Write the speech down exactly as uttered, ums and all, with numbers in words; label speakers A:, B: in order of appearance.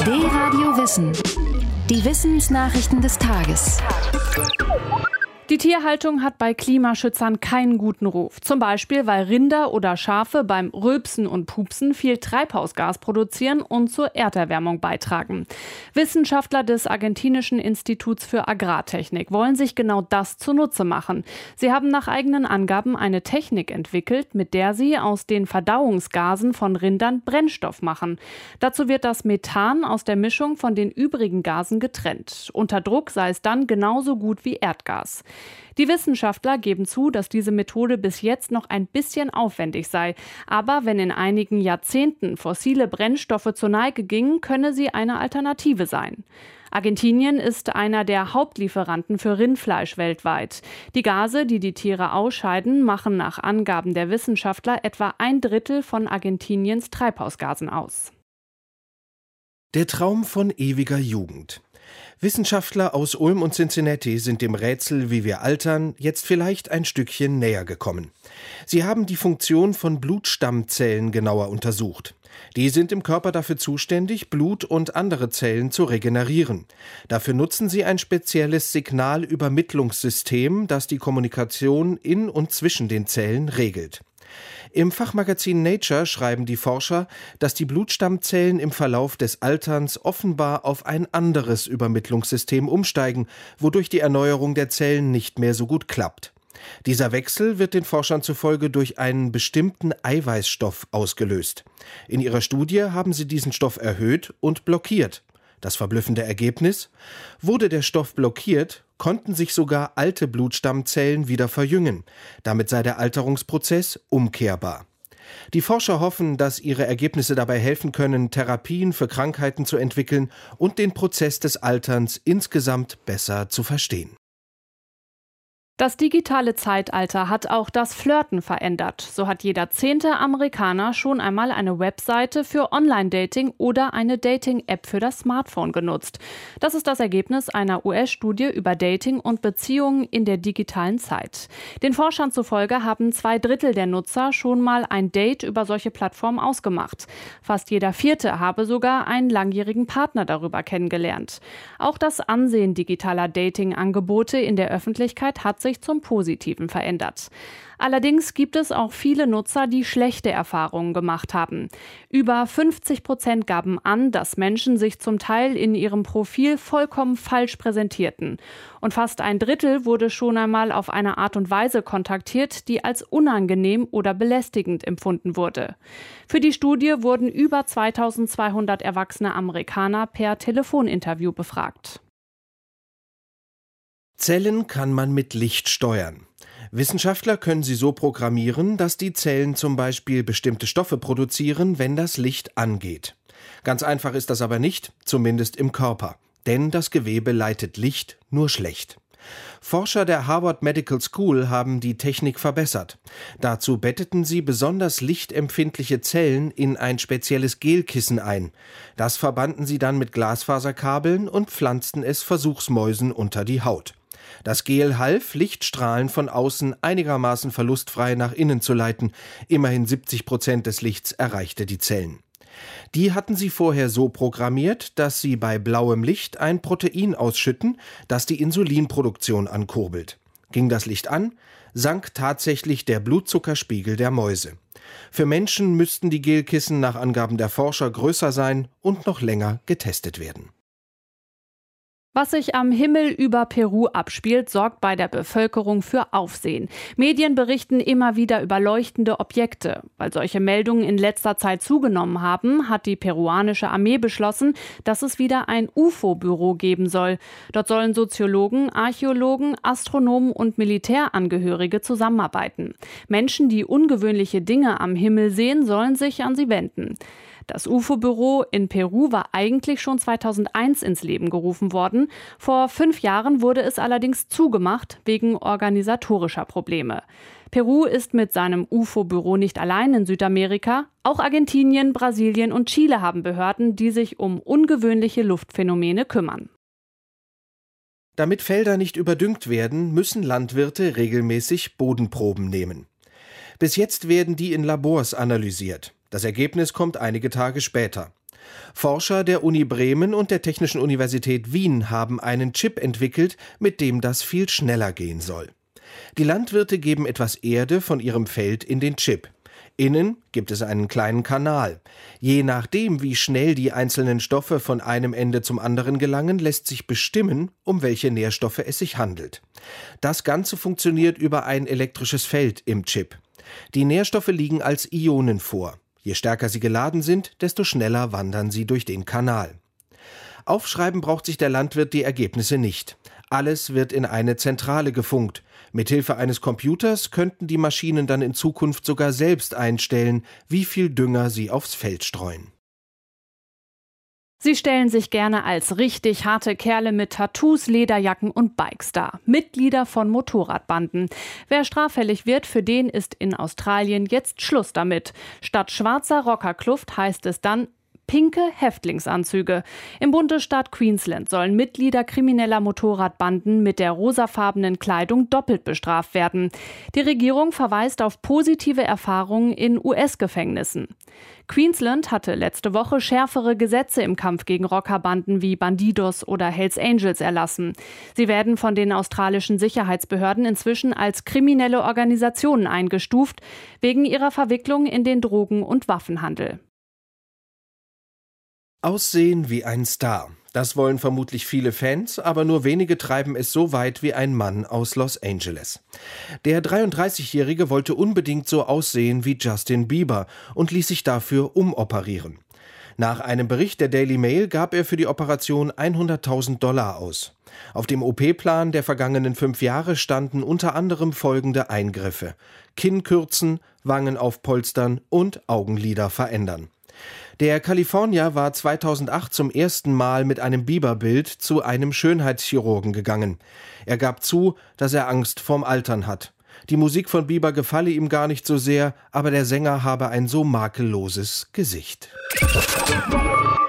A: D-Radio Wissen. Die Wissensnachrichten des Tages.
B: Die Tierhaltung hat bei Klimaschützern keinen guten Ruf. Zum Beispiel, weil Rinder oder Schafe beim Rülpsen und Pupsen viel Treibhausgas produzieren und zur Erderwärmung beitragen. Wissenschaftler des argentinischen Instituts für Agrartechnik wollen sich genau das zunutze machen. Sie haben nach eigenen Angaben eine Technik entwickelt, mit der sie aus den Verdauungsgasen von Rindern Brennstoff machen. Dazu wird das Methan aus der Mischung von den übrigen Gasen getrennt. Unter Druck sei es dann genauso gut wie Erdgas. Die Wissenschaftler geben zu, dass diese Methode bis jetzt noch ein bisschen aufwendig sei. Aber wenn in einigen Jahrzehnten fossile Brennstoffe zur Neige gingen, könne sie eine Alternative sein. Argentinien ist einer der Hauptlieferanten für Rindfleisch weltweit. Die Gase, die die Tiere ausscheiden, machen nach Angaben der Wissenschaftler etwa ein Drittel von Argentiniens Treibhausgasen aus.
C: Der Traum von ewiger Jugend. Wissenschaftler aus Ulm und Cincinnati sind dem Rätsel, wie wir altern, jetzt vielleicht ein Stückchen näher gekommen. Sie haben die Funktion von Blutstammzellen genauer untersucht. Die sind im Körper dafür zuständig, Blut und andere Zellen zu regenerieren. Dafür nutzen sie ein spezielles Signalübermittlungssystem, das die Kommunikation in und zwischen den Zellen regelt. Im Fachmagazin Nature schreiben die Forscher, dass die Blutstammzellen im Verlauf des Alterns offenbar auf ein anderes Übermittlungssystem umsteigen, wodurch die Erneuerung der Zellen nicht mehr so gut klappt. Dieser Wechsel wird den Forschern zufolge durch einen bestimmten Eiweißstoff ausgelöst. In ihrer Studie haben sie diesen Stoff erhöht und blockiert. Das verblüffende Ergebnis: Wurde der Stoff blockiert, konnten sich sogar alte Blutstammzellen wieder verjüngen. Damit sei der Alterungsprozess umkehrbar. Die Forscher hoffen, dass ihre Ergebnisse dabei helfen können, Therapien für Krankheiten zu entwickeln und den Prozess des Alterns insgesamt besser zu verstehen.
B: Das digitale Zeitalter hat auch das Flirten verändert. So hat jeder zehnte Amerikaner schon einmal eine Webseite für Online-Dating oder eine Dating-App für das Smartphone genutzt. Das ist das Ergebnis einer U S-Studie über Dating und Beziehungen in der digitalen Zeit. Den Forschern zufolge haben zwei Drittel der Nutzer schon mal ein Date über solche Plattformen ausgemacht. Fast jeder Vierte habe sogar einen langjährigen Partner darüber kennengelernt. Auch das Ansehen digitaler Dating-Angebote in der Öffentlichkeit hat sich zum Positiven verändert. Allerdings gibt es auch viele Nutzer, die schlechte Erfahrungen gemacht haben. Über fünfzig Prozent gaben an, dass Menschen sich zum Teil in ihrem Profil vollkommen falsch präsentierten. Und fast ein Drittel wurde schon einmal auf eine Art und Weise kontaktiert, die als unangenehm oder belästigend empfunden wurde. Für die Studie wurden über zweitausendzweihundert erwachsene Amerikaner per Telefoninterview befragt.
C: Zellen kann man mit Licht steuern. Wissenschaftler können sie so programmieren, dass die Zellen zum Beispiel bestimmte Stoffe produzieren, wenn das Licht angeht. Ganz einfach ist das aber nicht, zumindest im Körper. Denn das Gewebe leitet Licht nur schlecht. Forscher der Harvard Medical School haben die Technik verbessert. Dazu betteten sie besonders lichtempfindliche Zellen in ein spezielles Gelkissen ein. Das verbanden sie dann mit Glasfaserkabeln und pflanzten es Versuchsmäusen unter die Haut. Das Gel half, Lichtstrahlen von außen einigermaßen verlustfrei nach innen zu leiten. Immerhin siebzig Prozent des Lichts erreichte die Zellen. Die hatten sie vorher so programmiert, dass sie bei blauem Licht ein Protein ausschütten, das die Insulinproduktion ankurbelt. Ging das Licht an, sank tatsächlich der Blutzuckerspiegel der Mäuse. Für Menschen müssten die Gelkissen nach Angaben der Forscher größer sein und noch länger getestet werden.
B: Was sich am Himmel über Peru abspielt, sorgt bei der Bevölkerung für Aufsehen. Medien berichten immer wieder über leuchtende Objekte. Weil solche Meldungen in letzter Zeit zugenommen haben, hat die peruanische Armee beschlossen, dass es wieder ein U F O-Büro geben soll. Dort sollen Soziologen, Archäologen, Astronomen und Militärangehörige zusammenarbeiten. Menschen, die ungewöhnliche Dinge am Himmel sehen, sollen sich an sie wenden. Das U F O-Büro in Peru war eigentlich schon zweitausendeins ins Leben gerufen worden. Vor fünf Jahren wurde es allerdings zugemacht wegen organisatorischer Probleme. Peru ist mit seinem U F O-Büro nicht allein in Südamerika. Auch Argentinien, Brasilien und Chile haben Behörden, die sich um ungewöhnliche Luftphänomene kümmern.
C: Damit Felder nicht überdüngt werden, müssen Landwirte regelmäßig Bodenproben nehmen. Bis jetzt werden die in Labors analysiert. Das Ergebnis kommt einige Tage später. Forscher der Uni Bremen und der Technischen Universität Wien haben einen Chip entwickelt, mit dem das viel schneller gehen soll. Die Landwirte geben etwas Erde von ihrem Feld in den Chip. Innen gibt es einen kleinen Kanal. Je nachdem, wie schnell die einzelnen Stoffe von einem Ende zum anderen gelangen, lässt sich bestimmen, um welche Nährstoffe es sich handelt. Das Ganze funktioniert über ein elektrisches Feld im Chip. Die Nährstoffe liegen als Ionen vor. Je stärker sie geladen sind, desto schneller wandern sie durch den Kanal. Aufschreiben braucht sich der Landwirt die Ergebnisse nicht. Alles wird in eine Zentrale gefunkt. Mithilfe eines Computers könnten die Maschinen dann in Zukunft sogar selbst einstellen, wie viel Dünger sie aufs Feld streuen.
B: Sie stellen sich gerne als richtig harte Kerle mit Tattoos, Lederjacken und Bikes dar. Mitglieder von Motorradbanden. Wer straffällig wird, für den ist in Australien jetzt Schluss damit. Statt schwarzer Rockerkluft heißt es dann pinke Häftlingsanzüge. Im Bundesstaat Queensland sollen Mitglieder krimineller Motorradbanden mit der rosafarbenen Kleidung doppelt bestraft werden. Die Regierung verweist auf positive Erfahrungen in U S-Gefängnissen. Queensland hatte letzte Woche schärfere Gesetze im Kampf gegen Rockerbanden wie Bandidos oder Hells Angels erlassen. Sie werden von den australischen Sicherheitsbehörden inzwischen als kriminelle Organisationen eingestuft, wegen ihrer Verwicklung in den Drogen- und Waffenhandel.
C: Aussehen wie ein Star. Das wollen vermutlich viele Fans, aber nur wenige treiben es so weit wie ein Mann aus Los Angeles. Der dreiunddreißigjährige wollte unbedingt so aussehen wie Justin Bieber und ließ sich dafür umoperieren. Nach einem Bericht der Daily Mail gab er für die Operation hunderttausend Dollar aus. Auf dem O P-Plan der vergangenen fünf Jahre standen unter anderem folgende Eingriffe: Kinn kürzen, Wangen aufpolstern und Augenlider verändern. Der Kalifornier war zweitausendacht zum ersten Mal mit einem Bieber-Bild zu einem Schönheitschirurgen gegangen. Er gab zu, dass er Angst vorm Altern hat. Die Musik von Bieber gefalle ihm gar nicht so sehr, aber der Sänger habe ein so makelloses Gesicht.